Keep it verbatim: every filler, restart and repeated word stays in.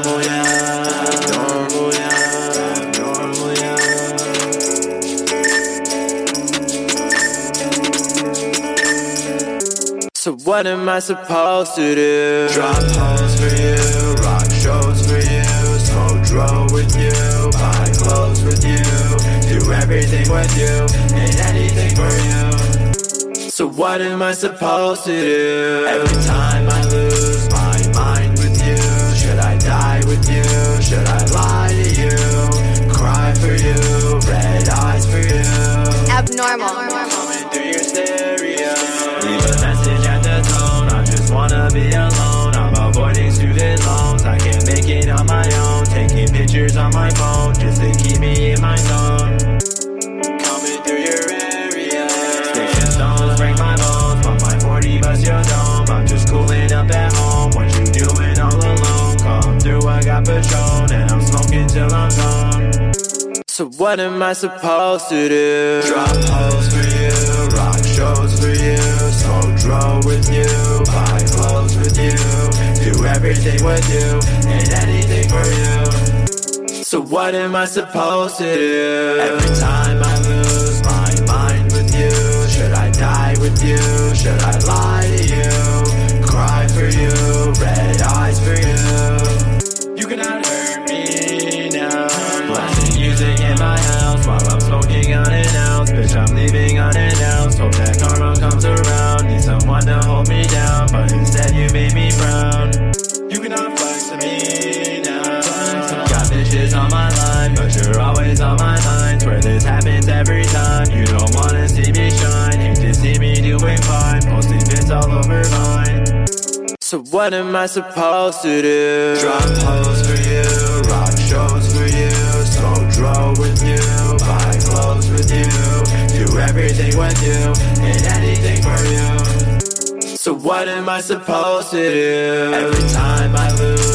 abnormal, yeah, abnormal, yeah, abnormal, yeah. So what am I supposed to do? Drop hoes for you, rock shows for you, smoke dro with you, buy clothes with you, do everything with you, and anything for you. So what am I supposed to do? Every time I lose my mind with you, should I die with you? Should I lie to you? Cry for you, red eyes for you. Abnormal. Coming through your stereo, leave a message at the tone. I just wanna be alone. I'm avoiding student loans. I can't make it on my own. Taking pictures on my phone just to keep me in my zone. Coming through your area, sticks and stones break my bones, but my forty bust your dome. I'm just cooling up at home. What you doing all alone? Come through, I got Patron, and I'm smoking till I'm gone. So what am I supposed to do? Drop hoes for you, rock shows for you, smoke dro with you, buy clothes with you, do everything with you, and anything for you. So what am I supposed to do? Every time I lose my mind with you, should I die with you? Should I lie to you? Cry for you, red eyes for you. You cannot hurt me now. Blasting music in my house while I'm smoking unannounced. Bitch, I'm leaving unannounced. Hope that karma comes around. Need someone to hold me down, but instead you made me brown. You cannot flex to me now. Got bitches on my line, but you're always on my mind. Swear this happens every time. You don't wanna see me shine. Hate to see me doing fine. Posting bits all over mine. So what am I supposed to do? Drop hoes for you, rock shows for you, smoke dro with you, buy clothes with you, do everything with you, and anything for you. So what am I supposed to do? Every time I lose